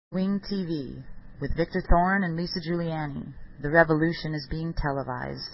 Wing TV with Victor Thorne and Lisa Giuliani. The revolution is being televised.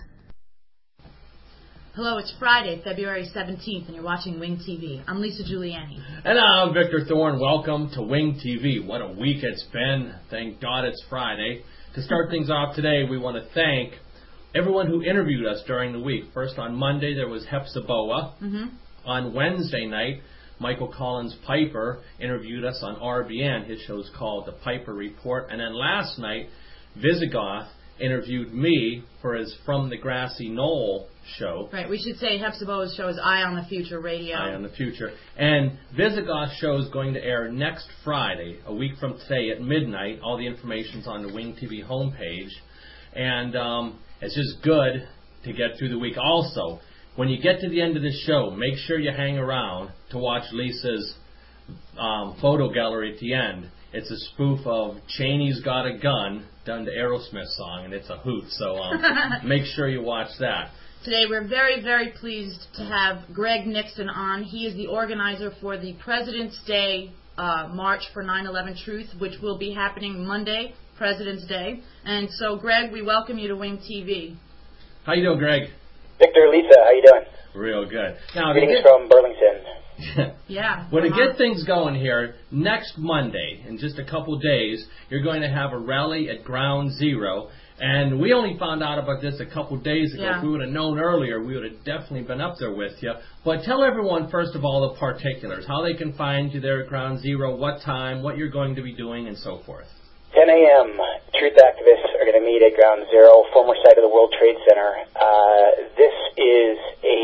Hello, it's Friday, February 17th, and you're watching Wing TV. I'm Lisa Giuliani. And I'm Victor Thorne. Welcome to Wing TV. What a week it's been. Thank God it's Friday. To start things off today, we want to thank everyone who interviewed us during the week. First, on Monday, there was Hepzibah. On Wednesday night, Michael Collins Piper interviewed us on RBN. His show's called The Piper Report. And then last night, Visigoth interviewed me for his From the Grassy Knoll show. Right, we should say Hepzibah's show is Eye on the Future Radio. Eye on the Future. And Visigoth's show is going to air next Friday, a week from today at midnight. All the information's on the Wing TV homepage. And it's just good to get through the week. Also, when you get to the end of the show, make sure you hang around to watch Lisa's photo gallery at the end. It's a spoof of Cheney's Got a Gun, done to Aerosmith song, and it's a hoot. So make sure you watch that. Today we're very, very pleased to have Greg Nixon on. He is the organizer for the President's Day March for 9/11 Truth, which will be happening Monday, President's Day. And so, Greg, we welcome you to Wing TV. How you doing, Greg? Victor, Lisa, how you doing? Real good. Now, greetings from Burlington. Yeah. Well, to get things going here, next Monday, in just a couple days, you're going to have a rally at Ground Zero. And we only found out about this a couple days ago. Yeah. If we would have known earlier, we would have definitely been up there with you. But tell everyone, first of all, the particulars, how they can find you there at Ground Zero, what time, what you're going to be doing, and so forth. 10 a.m., truth activists are going to meet at Ground Zero, former site of the World Trade Center. This is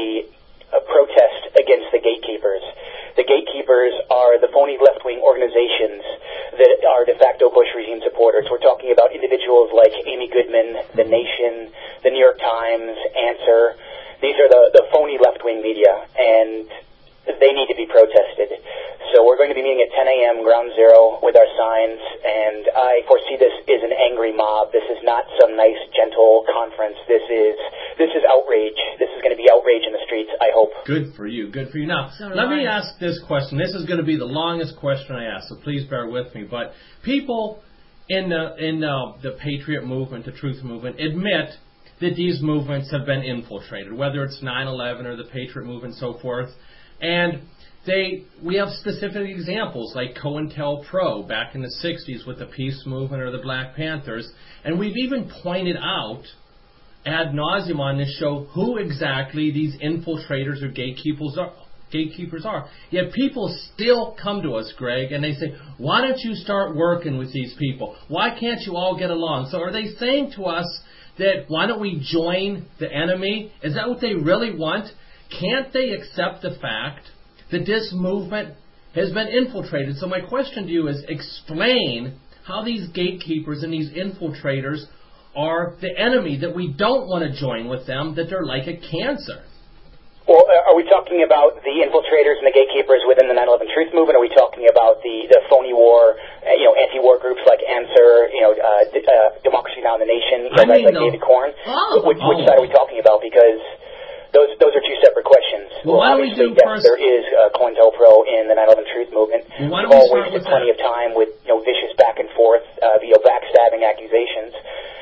a protest against the gatekeepers. The gatekeepers are the phony left-wing organizations that are de facto Bush regime supporters. We're talking about individuals like Amy Goodman, The Nation, The New York Times, Answer. These are the phony left-wing media, and they need to be protested. So we're going to be meeting at 10 a.m. Ground Zero with our signs, and I foresee this is an angry mob. This is not some nice, gentle conference. This is outrage. This is going to be outrage in the streets, I hope. Good for you. Good for you. Now, So let me ask this question. This is going to be the longest question I ask, so please bear with me. But people in the Patriot movement, the Truth movement, admit that these movements have been infiltrated, whether it's 9/11 or the Patriot movement and so forth. And we have specific examples like COINTELPRO back in the 60s with the Peace Movement or the Black Panthers. And we've even pointed out ad nauseum on this show who exactly these infiltrators or gatekeepers are. Yet people still come to us, Greg, and they say, why don't you start working with these people? Why can't you all get along? So are they saying to us that why don't we join the enemy? Is that what they really want? Can't they accept the fact that this movement has been infiltrated? So my question to you is, explain how these gatekeepers and these infiltrators are the enemy, that we don't want to join with them, that they're like a cancer. Well, are we talking about the infiltrators and the gatekeepers within the 9/11 Truth movement? Are we talking about the phony war, anti-war groups like Answer, Democracy Now! In the Nation, guys like David Corn? Which side are we talking about? Because those are two separate questions. Well, why don't we do first? There is COINTELPRO in the 9/11 Truth movement. Well, why don't We've we all start wasted with plenty of time with vicious back and forth via backstabbing accusations.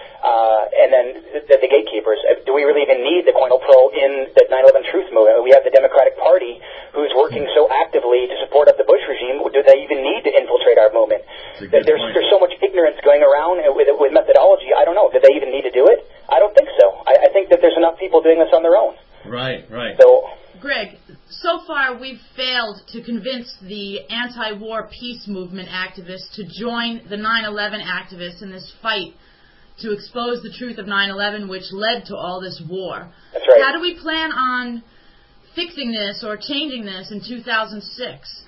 And then the gatekeepers. Do we really even need the COINTELPRO in the 9/11 Truth movement? We have the Democratic Party who's working so actively to support up the Bush regime. Do they even need to infiltrate our movement? There's so much ignorance going around with methodology. I don't know. Do they even need to do it? I don't think so. I think that there's enough people doing this on their own. Right. So, Greg, so far we've failed to convince the anti-war peace movement activists to join the 9/11 activists in this fight to expose the truth of 9/11, which led to all this war. That's right. How do we plan on fixing this or changing this in 2006?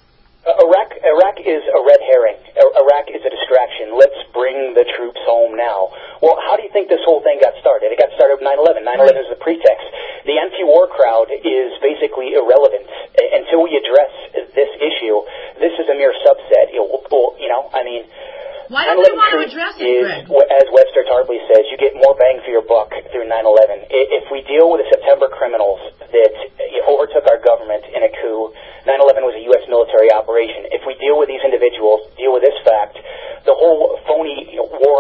Iraq is a red herring. Iraq is a distraction. Let's bring the troops home now. Well, how do you think this whole thing got started? It got started with 9/11. 9/11 is the pretext. The anti-war crowd is basically irrelevant until we address this issue. This is a mere subset. Why don't we want to address it, Greg? As Webster Tarpley says, you get more bang for your buck through 9/11. If we deal with the September criminals that overtook our government in a coup, 9/11 was a U.S. military operation. If we deal with these individuals, deal with this fact, the whole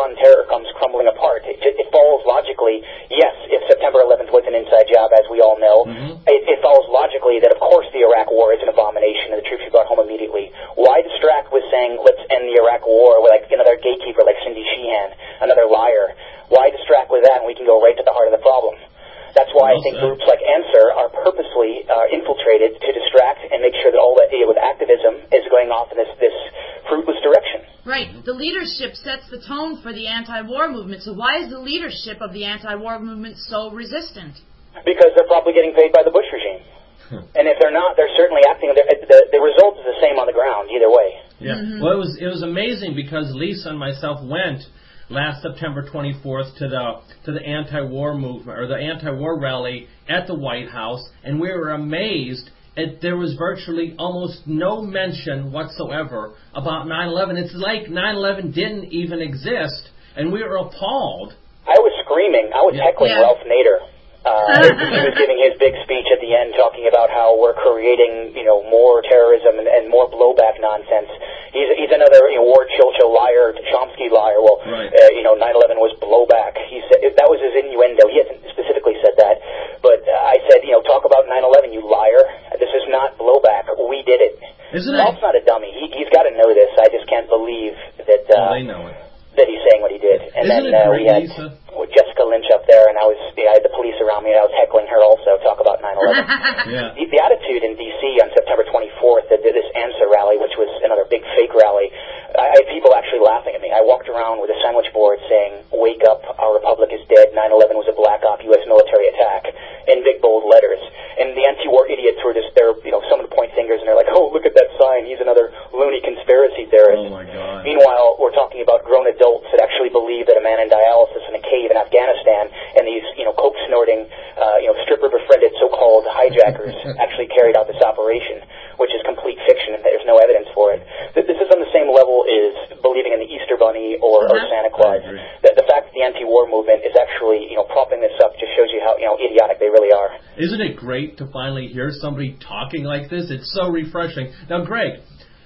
war on terror comes crumbling apart. It follows logically, yes, if September 11th was an inside job, as we all know, it follows logically that, of course, the Iraq war is an abomination and the troops should be brought home immediately. Why distract with saying, let's end the Iraq war with, like, another gatekeeper like Cindy Sheehan, another liar? Why distract with that when we can go right to the heart of the problem? That's why I think groups like Answer are purposely infiltrated to distract and make sure that all that with activism is going off in this fruitless direction. Right. The leadership sets the tone for the anti-war movement. So why is the leadership of the anti-war movement so resistant? Because they're probably getting paid by the Bush regime. And if they're not, they're certainly acting. The result is the same on the ground, either way. Yeah. Well, it was amazing because Lisa and myself went last September 24th to the anti-war movement, or the anti-war rally at the White House, and we were amazed there was virtually almost no mention whatsoever about 9/11. It's like 9/11 didn't even exist, and we were appalled. I was screaming. I was heckling Ralph Nader. He was giving his big speech at the end talking about how we're creating, more terrorism and more blowback nonsense. He's another Ward Chilcho liar, Chomsky liar. Well, 9/11 was blowback. He said that was his innuendo. He hasn't specifically said that, but I said, talk about 9/11, you liar. This is not blowback. We did it. Ralph's not a dummy. He's got to know this. I just can't believe that. They know it. That he's saying what he did. And Isn't then it great, we had Lisa? Jessica Lynch up there, and I had the police around me, and I was heckling her also. Talk about 9/11. Yeah. The attitude in D.C. on September 24th, that this Answer rally, which was another big fake rally, I had people actually laughing at me. I walked around with a sandwich board saying, "Wake up, our republic is dead. 9/11 was a black op U.S. military attack," in big bold letters. And the anti-war idiots were just there, some would point fingers, and they're like, "Oh, look at that sign. He's another loony conspiracy theorist." Oh my God. Meanwhile, we're talking about grown adults that actually believe that a man in dialysis in a cave in Afghanistan and these, coke snorting, stripper befriended so-called hijackers actually carried out this operation, which is complete fiction and there's no evidence for it. This is on the same level as believing in the Easter Bunny or Santa Claus. The fact that the anti-war movement is actually, propping this up just shows you how, idiotic they really are. Isn't it great to finally hear somebody talking like this? It's so refreshing. Now, Greg,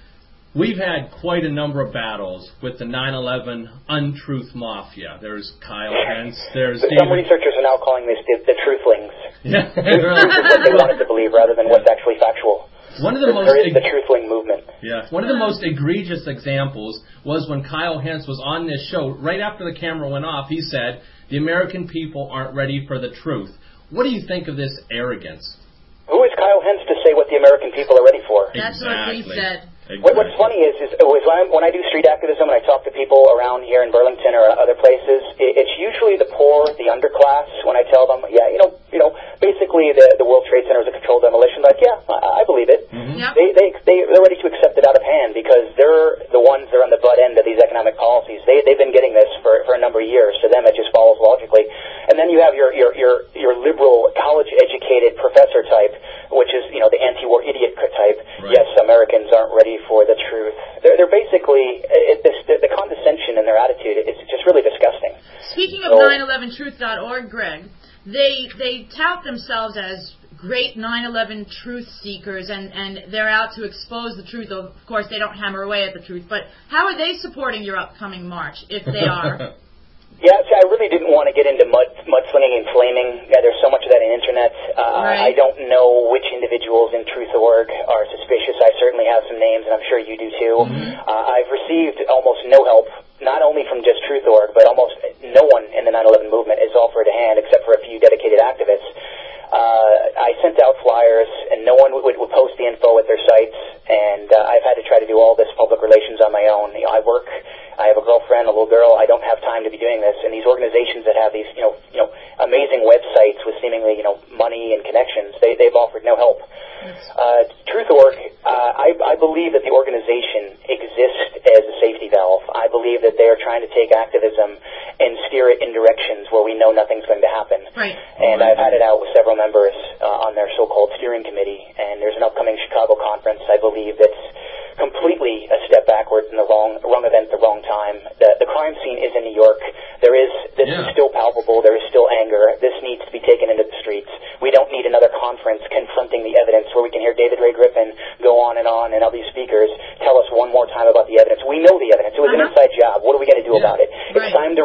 we've had quite a number of battles with the 9/11 untruth mafia. There's Kyle Hence. There's some researchers are now calling this the truthlings. Yeah, what they wanted to believe rather than what's actually factual. One of the the truthling movement. Yeah. One of the most egregious examples was when Kyle Hence was on this show. Right after the camera went off, he said, "The American people aren't ready for the truth." What do you think of this arrogance? Who is Kyle Hence to say what the American people are ready for? That's what he said. Exactly. What's funny is when I do street activism and I talk to people around here in Burlington or other places, it's usually the poor, the underclass. When I tell them, basically the World Trade Center is a controlled demolition, like, yeah, I believe it. Mm-hmm. Yep. They're ready to accept it out of hand because they're the ones that are on the butt end of these economic policies. They've been getting this for a number of years. To them, it just follows logically. And then you have your liberal, college-educated professor type, which is the anti-war idiot type. Right. Yes, Americans aren't ready for the truth. They're basically the condescension in their attitude is just really disgusting. Speaking of 911truth.org, Greg, they tout themselves as great 9/11 truth seekers, and they're out to expose the truth. Of course, they don't hammer away at the truth. But how are they supporting your upcoming march, if they are? Yeah, see, I really didn't want to get into mudslinging and flaming. Yeah, there's so much of that in internet. Right. I don't know which individuals in Truth.org are suspicious. I certainly have some names, and I'm sure you do too. Mm-hmm. I've received almost no help, not only from just Truth.org, but almost no one in the 9/11 movement has offered a hand except for a few dedicated activists. I sent out flyers, and no one would post the info at their sites, and I've had to try to do all this public relations on my own. I work. I have a girlfriend, a little girl. I don't have time to be doing this. And these organizations that have these, amazing websites with seemingly, money and connections, they've offered no help. Truth.org, I believe that the organization exists as a safety valve. I believe that they are trying to take activism and steer it in directions where we know nothing's going to happen. Right. And I've had it out with several members on their so-called steering committee. And there's an upcoming Chicago conference, I believe, that's completely a step backwards in the wrong event at the wrong time. The crime scene is in New York. This is still palpable. There is still anger. This needs to be taken into the streets. We don't need another conference confronting the evidence where we can hear David Ray Griffin go on, and all these speakers tell us one more time about the evidence. We know the evidence. It was an inside job. What are we going to do about it? Right. It's time to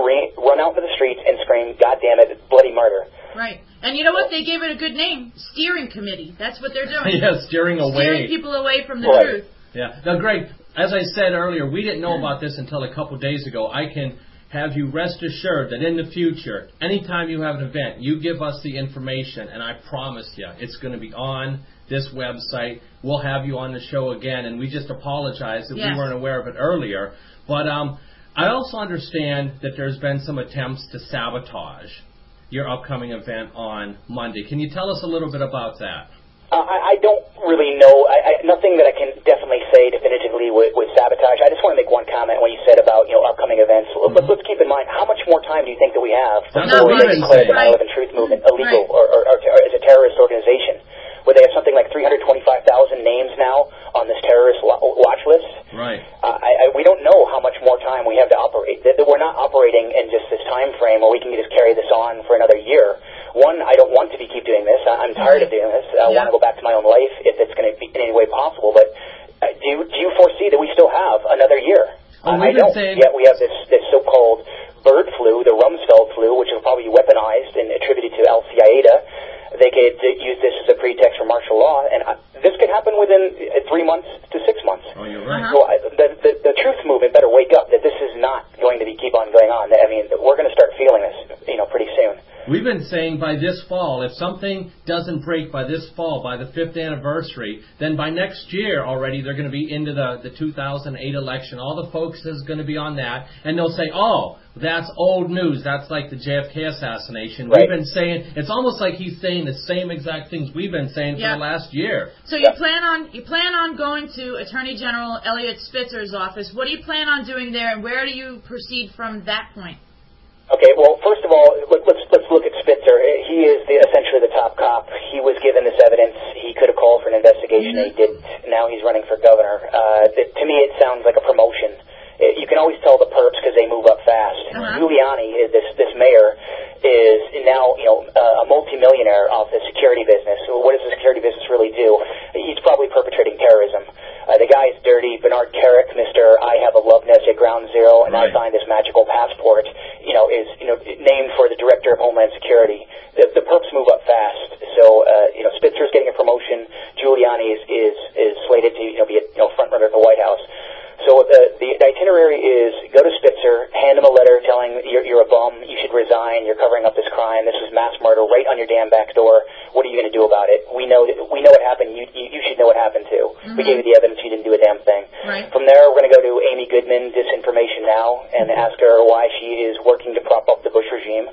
streets and scream, "God damn it, bloody murder." Right. And you know what? They gave it a good name, Steering Committee. That's what they're doing. Yeah, steering people away from the Right. truth. Yeah. Now, Greg, as I said earlier, we didn't know about this until a couple days ago. I can have you rest assured that in the future, anytime you have an event, you give us the information, and I promise you, it's going to be on this website. We'll have you on the show again, and we just apologize that we weren't aware of it earlier. But I also understand that there's been some attempts to sabotage your upcoming event on Monday. Can you tell us a little bit about that? I don't really know. Nothing that I can definitely say definitively with sabotage. I just want to make one comment when you said about upcoming events. Let's keep in mind, how much more time do you think that we have before we declare the 9/11 Truth Movement illegal or as a terrorist organization? Where they have something like 325,000 names now on this terrorist watch list. Right. We don't know how much more time we have to operate. That we're not operating in just this time frame where we can just carry this on for another year. One, I don't want to keep doing this. I'm tired of doing this. I want to go back to my own life if it's going to be in any way possible. But do you foresee that we still have another year? I don't. Yet we have this so-called bird flu, the Rumsfeld flu, which will probably be weaponized and attributed to Al-Qaeda. They could use this as a pretext for martial law, and this could happen within 3 months to 6 months. Oh, you're right. So the truth movement better wake up that this is not going to keep on going on. I mean, we're going to start feeling this, pretty soon. We've been saying by this fall, if something doesn't break by this fall, by the 5th anniversary, then by next year already they're going to be into the 2008 election. All the focus is going to be on that, and they'll say, oh, that's old news. That's like the JFK assassination. Right. We've been saying, it's almost like he's saying the same exact things we've been saying for the last year. So you plan on going to Attorney General Eliot Spitzer's office. What do you plan on doing there, and where do you proceed from that point? Okay, well, first of all, let's look at Spitzer. He is essentially the top cop. He was given this evidence. He could have called for an investigation. He didn't. Now he's running for governor. To me, it sounds like a promotion. You can always tell the perps because they move up fast. Giuliani, this mayor, is now a multimillionaire off the security business. So what does the security business really do? He's probably perpetrating terrorism. The guy is dirty. Bernard Carrick, Mr. I have a love nest at Ground Zero, and I find this magical passport, is named for the director of Homeland Security. The perps move up fast. So Spitzer's getting a promotion. Giuliani is slated to be a front runner at the White House. So the itinerary is go to Spitzer, hand him a letter telling you're a bum, you should resign, you're covering up this crime, this is mass murder right on your damn back door. What are you going to do about it? We know what happened. You should know what happened too. We gave you the evidence. You didn't do a damn thing. Right. From there, we're going to go to Amy Goodman, Disinformation Now, and ask her why she is working to prop up the Bush regime.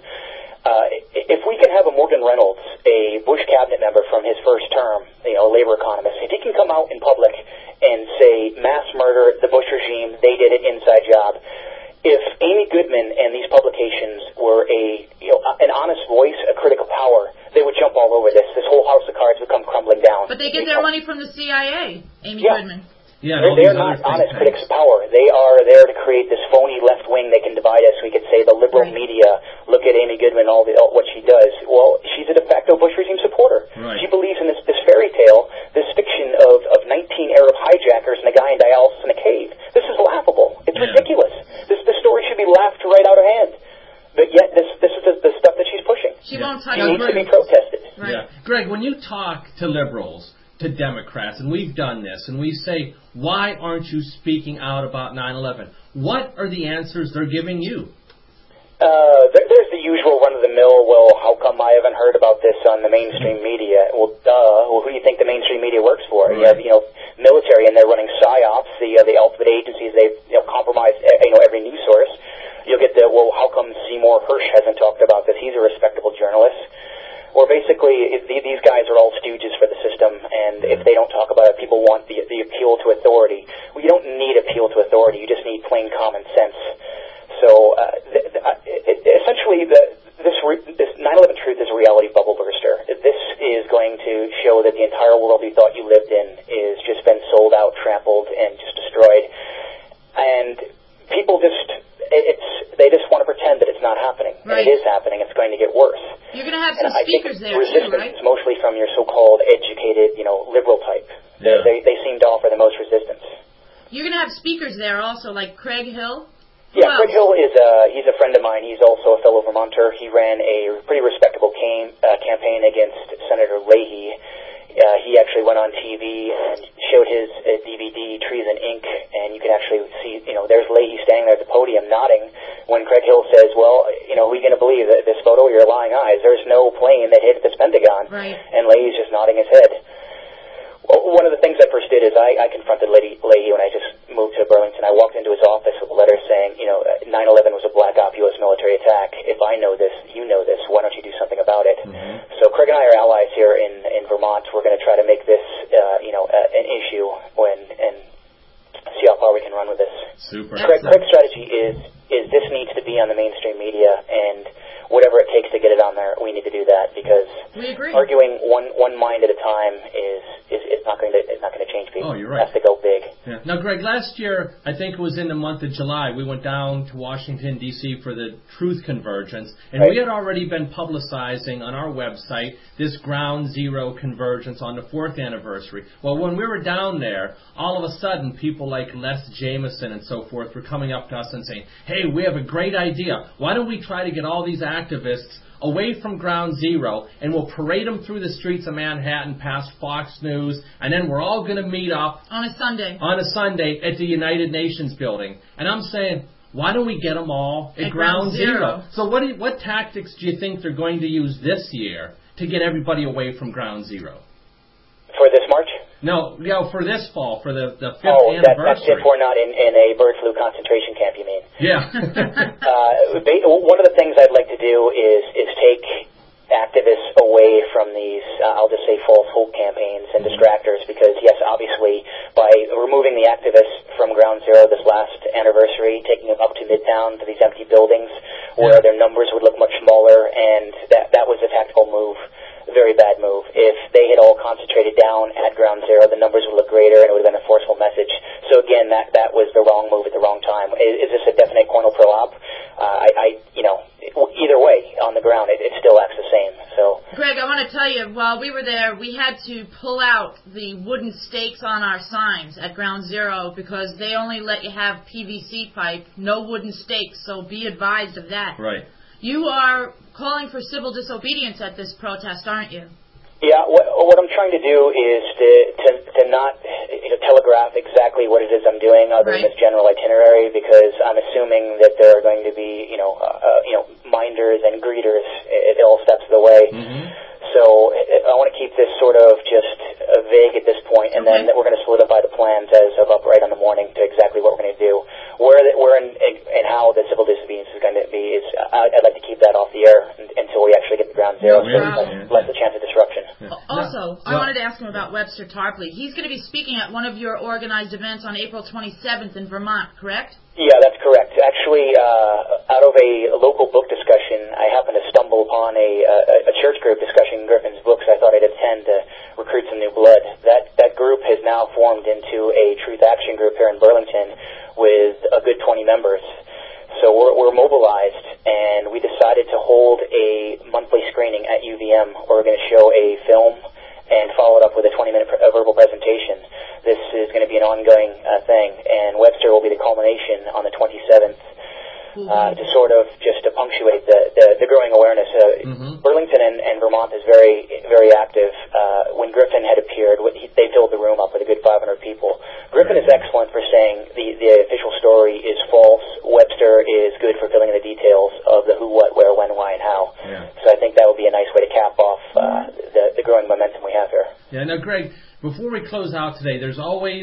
If we can have a Morgan Reynolds, a Bush cabinet member from his first term, a labor economist, if he can come out in public and say mass murder, the Bush regime, they did it, inside job. If Amy Goodman and these publications were an honest voice, a critical power, they would jump all over this. This whole house of cards would come crumbling down. But they get their money from the CIA, Amy Goodman. Yeah, they're not honest critics of power. They are there to create this phony left wing. They can divide us. We could say the liberal media. Look at Amy Goodman, all what she does. Well, she's a de facto Bush regime supporter. Right. She believes in this fairy tale, this fiction of 19 Arab hijackers and a guy in dialysis in a cave. This is laughable. It's ridiculous. This story should be laughed right out of hand. But yet, this is the stuff that she's pushing. She won't touch it. She needs to be protested. Right. Yeah. Greg, when you talk to liberals, to Democrats, and we've done this, and we say, why aren't you speaking out about 9/11? What are the answers they're giving you? There's the usual run-of-the-mill, well, how come I haven't heard about this on the mainstream media? Well, who do you think the mainstream media works for? Right. You have, military, and they're running PSYOPs, the ultimate agencies. They've, compromised, every news source. You'll get well, how come Seymour Hersh hasn't talked about this? He's a respectable journalist. Or basically, these guys are all stooges for the system, and if they don't talk about it, people want the appeal to authority. Well, you don't need appeal to authority. You just need plain common sense. So, essentially, this 9/11 Truth is a reality bubble burster. This is going to show that the entire world you thought you lived in is just been sold out, trampled, and just destroyed. And people they just want to pretend that it's not happening. Right. And it is happening. It's going to get worse. You're going to have some speakers there, too, right? Resistance is mostly from your so-called educated, liberal type. Yeah. They seem to offer the most resistance. You're going to have speakers there also, like Craig Hill Yeah, Craig Hill is he's a friend of mine. He's also a fellow Vermonter. He ran a pretty respectable campaign against Senator Leahy. He actually went on TV and showed his DVD, Trees and Ink, and you can actually see, there's Leahy standing there at the podium nodding when Craig Hill says, well, who are you going to believe? This photo, your lying eyes. There's no plane that hit this Pentagon. Right. And Leahy's just nodding his head. Well, one of the things I first did is I confronted Leahy when I just moved to Burlington. I walked into his office with a letter saying, 9/11 was a black op U.S. military attack. If I know this, you know this. Why don't you do something about it? Mm-hmm. So Craig and I are allies here in Vermont. We're going to try to make this, an issue and see how far we can run with this. Super. Craig's strategy is this needs to be on the mainstream media, and whatever it takes to get it on there, we need to do that, because we agree. Arguing one mind at a time is not going to change people. Oh, you're right. It has to go big. Yeah. Now, Greg, last year, I think it was in the month of July, we went down to Washington, D.C. for the Truth Convergence, and we had already been publicizing on our website this Ground Zero Convergence on the 4th anniversary. Well, when we were down there, all of a sudden, people like Les Jameson and so forth were coming up to us and saying, hey, we have a great idea. Why don't we try to get all these activists away from Ground Zero, and we'll parade them through the streets of Manhattan past Fox News, and then we're all going to meet up on a Sunday at the United Nations building. And I'm saying, why don't we get them all at Ground Zero? So what tactics do you think they're going to use this year to get everybody away from Ground Zero? For this March? No, for this fall, for the 5th anniversary. That's if we're not in a bird flu concentration camp, you mean? Yeah. One of the things I'd like to do is take activists away from these, I'll just say, false hope campaigns and distractors, because, yes, obviously, by removing the activists from Ground Zero this last anniversary, taking them up to Midtown to these empty buildings where their numbers would look much smaller, and that was a tactical move. Very bad move. If they had all concentrated down at Ground Zero, the numbers would look greater, and it would have been a forceful message. So again, that was the wrong move at the wrong time. Is this a definite Cornell Pro op? Either way, on the ground, it still acts the same. So, Greg, I want to tell you, while we were there, we had to pull out the wooden stakes on our signs at Ground Zero because they only let you have PVC pipe, no wooden stakes. So be advised of that. Right. You are calling for civil disobedience at this protest, aren't you? Yeah, what I'm trying to do is to not telegraph exactly what it is I'm doing other than this general itinerary, because I'm assuming that there are going to be, minders and greeters at all steps of the way. Mm-hmm. So I want to keep this sort of just vague at this point, and then we're going to solidify the plans as of upright on the morning to exactly what we're going to do. Where and how the civil disobedience is going to be, I'd like to keep that off the air until we actually get to Ground Zero, less the chance of disruption. Yeah. Also, I wanted to ask him about Webster Tarpley. He's going to be speaking at one of your organized events on April 27th in Vermont, correct? Yeah, that's correct. Actually, out of a local book discussion, I happened to stumble upon a church group discussing Griffin's books. I thought I'd attend to recruit some new blood. That group has now formed into a Truth Action group here in Burlington with a good 20 members. So we're mobilized, and we decided to hold a monthly screening at UVM where we're going to show a film and follow it up with a 20-minute verbal presentation. This is going to be an ongoing thing, and Webster will be the culmination on the 27th to sort of just to punctuate the growing awareness. Burlington and Vermont is very, very active. When Griffin had appeared, they filled the room up with a good 500 people. Griffin is excellent for saying the official story is false. Webster is good for filling in the details of the who, what, where, when, why, and how. Yeah. So I think that would be a nice way to cap off the growing momentum we have here. Yeah. Now, Greg, before we close out today, there's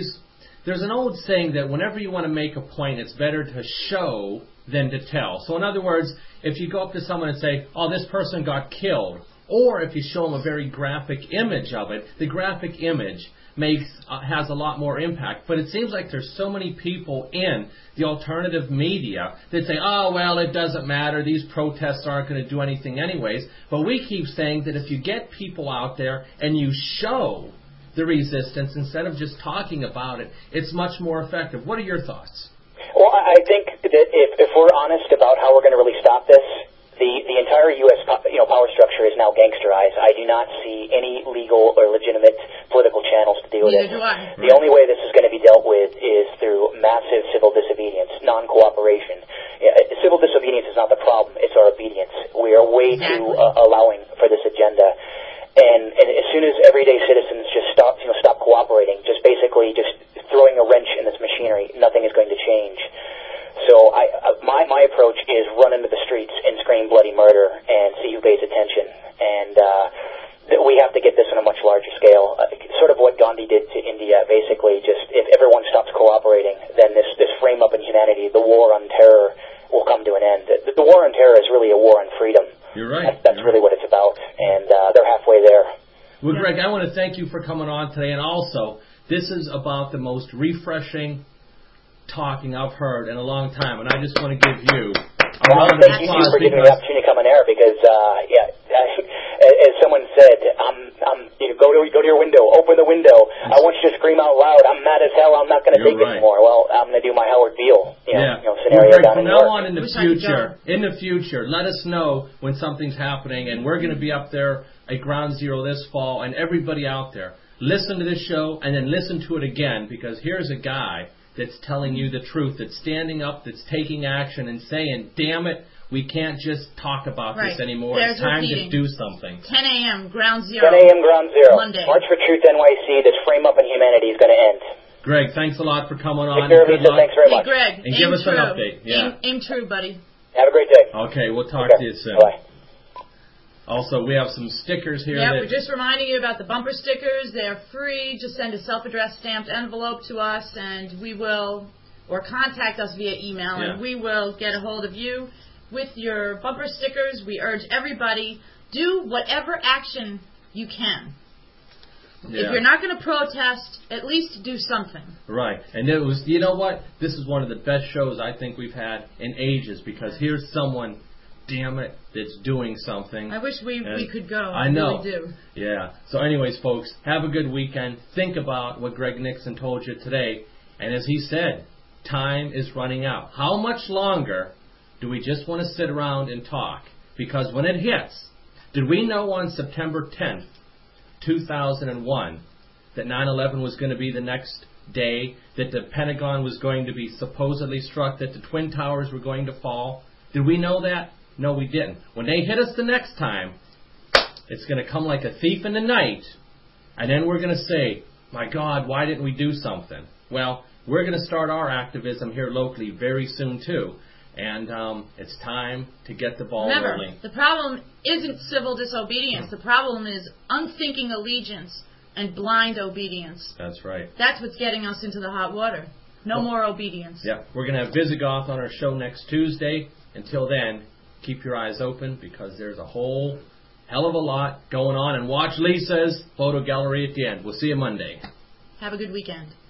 an old saying that whenever you want to make a point, it's better to show than to tell. So in other words, if you go up to someone and say, oh, this person got killed, or if you show them a very graphic image of it, the graphic image has a lot more impact. But it seems like there's so many people in the alternative media that say, oh, well, it doesn't matter. These protests aren't going to do anything anyways. But we keep saying that if you get people out there and you show the resistance instead of just talking about it, it's much more effective. What are your thoughts? Well, I think that if we're honest about how we're going to really stop this, the entire U.S. power structure is now gangsterized. I do not see any legal or legitimate political channels to deal with it. The only way this is going to be dealt with is through massive civil disobedience, non-cooperation. way too allowing for this agenda. And as soon as everyday citizens just stop cooperating, just basically just throwing a wrench in this machinery, nothing is going to change. So my approach is run into the streets and scream bloody murder and see who pays attention. And we have to get this on a much larger scale. Sort of what Gandhi did to India, basically, just if everyone stops cooperating, then this frame up in humanity, the war on terror, will come to an end. The war on terror is really a war on freedom. You're right. That's really what it's about, and they're halfway there. Well, Greg, I want to thank you for coming on today, and also, this is about the most refreshing talking I've heard in a long time, and I just want to give you a round of applause. Thank you for giving me the opportunity to come on air, because, as someone said, go to your window, open the window. I want you to scream out loud, I'm mad as hell, I'm not going to take this anymore. Well, I'm going to do my Howard Beale scenario down in New York. From now on in the future, let us know when something's happening, and we're going to be up there at Ground Zero this fall, and everybody out there, listen to this show, and then listen to it again, because here's a guy that's telling you the truth, that's standing up, that's taking action, and saying, damn it, we can't just talk about this anymore. It's time to do something. 10 a.m., Ground Zero. 10 a.m., Ground Zero. Monday. March for Truth NYC. This frame up in humanity is going to end. Greg, thanks a lot for coming on. Thanks very much. Hey, Greg, and give us an update. Yeah. Aim true, buddy. Have a great day. Okay, we'll talk to you soon. Bye. Also, we have some stickers here. Yeah, we're just reminding you about the bumper stickers. They're free. Just send a self-addressed stamped envelope to us, and we will, or contact us via email, and we will get a hold of you with your bumper stickers. We urge everybody, do whatever action you can. Yeah. If you're not going to protest, at least do something. Right. And it was, you know what? This is one of the best shows I think we've had in ages, because here's someone, damn it, that's doing something. I wish we could go. I know. Really do. Yeah. So anyways, folks, have a good weekend. Think about what Greg Nixon told you today. And as he said, time is running out. How much longer do we just want to sit around and talk? Because when it hits, did we know on September 10th, 2001, that 9/11 was going to be the next day, that the Pentagon was going to be supposedly struck, that the Twin Towers were going to fall? Did we know that? No, we didn't. When they hit us the next time, it's going to come like a thief in the night, and then we're going to say, my God, why didn't we do something? Well, we're going to start our activism here locally very soon, too. And it's time to get the ball rolling. The problem isn't civil disobedience. The problem is unthinking allegiance and blind obedience. That's right. That's what's getting us into the hot water. No more obedience. Yeah, we're going to have Visigoth on our show next Tuesday. Until then, keep your eyes open, because there's a whole hell of a lot going on. And watch Lisa's photo gallery at the end. We'll see you Monday. Have a good weekend.